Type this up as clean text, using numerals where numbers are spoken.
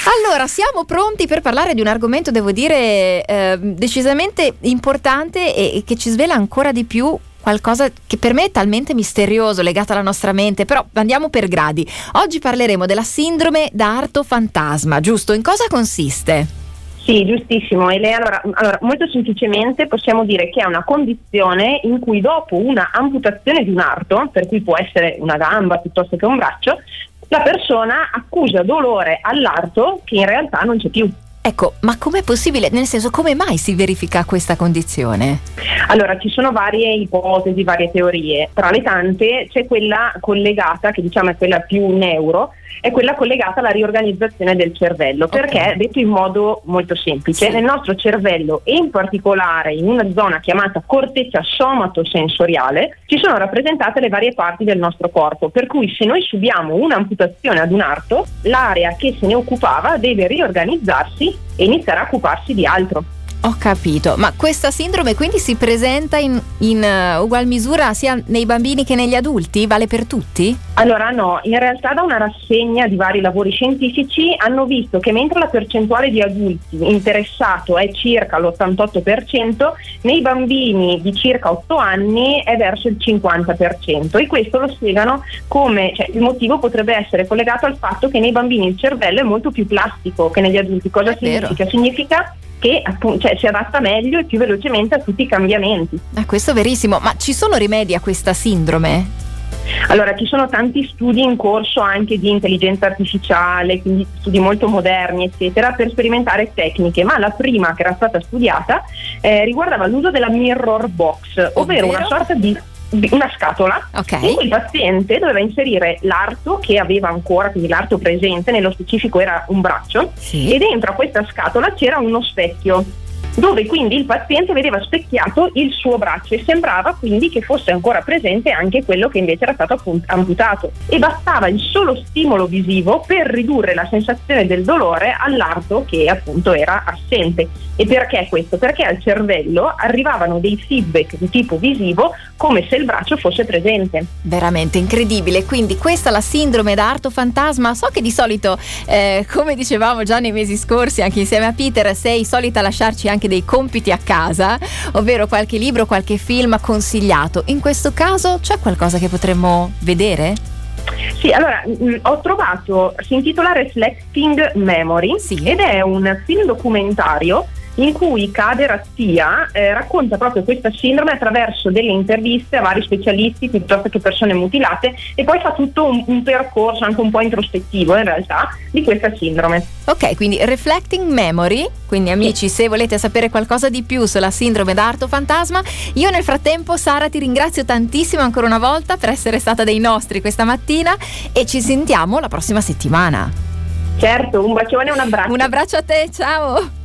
Allora, siamo pronti per parlare di un argomento, devo dire, decisamente importante e che ci svela ancora di più qualcosa che per me è talmente misterioso, legato alla nostra mente, però andiamo per gradi. Oggi parleremo della sindrome da arto fantasma, giusto? In cosa consiste? Sì, giustissimo. Allora, molto semplicemente possiamo dire che è una condizione in cui dopo una amputazione di un arto, per cui può essere una gamba piuttosto che un braccio, la persona accusa dolore all'arto che in realtà non c'è più. Ecco, ma com'è possibile? Nel senso, come mai si verifica questa condizione? Allora, ci sono varie ipotesi, varie teorie. Tra le tante c'è quella collegata, che diciamo è quella più neuro, è quella collegata alla riorganizzazione del cervello, perché, detto in modo molto semplice, nel nostro cervello e in particolare in una zona chiamata corteccia somatosensoriale ci sono rappresentate le varie parti del nostro corpo, per cui se noi subiamo un'amputazione ad un arto, l'area che se ne occupava deve riorganizzarsi e iniziare a occuparsi di altro. Ho capito, ma questa sindrome quindi si presenta in ugual misura sia nei bambini che negli adulti? Vale per tutti? Allora no, in realtà da una rassegna di vari lavori scientifici hanno visto che mentre la percentuale di adulti interessato è circa l'88%, nei bambini di circa 8 anni è verso il 50%, e questo lo spiegano come, il motivo potrebbe essere collegato al fatto che nei bambini il cervello è molto più plastico che negli adulti. Cosa significa? Significa che si adatta meglio e più velocemente a tutti i cambiamenti. Questo è verissimo, ma ci sono rimedi a questa sindrome? Allora, ci sono tanti studi in corso anche di intelligenza artificiale, quindi studi molto moderni eccetera, per sperimentare tecniche, ma la prima che era stata studiata riguardava l'uso della mirror box, ovvero una sorta di una scatola in cui il paziente doveva inserire l'arto che aveva ancora, quindi l'arto presente, nello specifico era un braccio, e dentro a questa scatola c'era uno specchio dove quindi il paziente vedeva specchiato il suo braccio e sembrava quindi che fosse ancora presente anche quello che invece era stato amputato, e bastava il solo stimolo visivo per ridurre la sensazione del dolore all'arto che appunto era assente. E perché questo? Perché al cervello arrivavano dei feedback di tipo visivo come se il braccio fosse presente. Veramente incredibile. Quindi questa è la sindrome da arto fantasma. So che di solito, come dicevamo già nei mesi scorsi anche insieme a Peter, sei solita lasciarci anche dei compiti a casa, ovvero qualche libro, qualche film consigliato. In questo caso c'è qualcosa che potremmo vedere? Sì, allora ho trovato, si intitola Reflecting Memory ed è un film documentario in cui Kader Attia racconta proprio questa sindrome attraverso delle interviste a vari specialisti piuttosto che persone mutilate, e poi fa tutto un percorso anche un po' introspettivo in realtà di questa sindrome. Ok, quindi Reflecting Memory, quindi amici, se volete sapere qualcosa di più sulla sindrome da arto fantasma, io nel frattempo, Sara, ti ringrazio tantissimo ancora una volta per essere stata dei nostri questa mattina, e ci sentiamo la prossima settimana. Certo, un bacione e un abbraccio. Un abbraccio a te, ciao!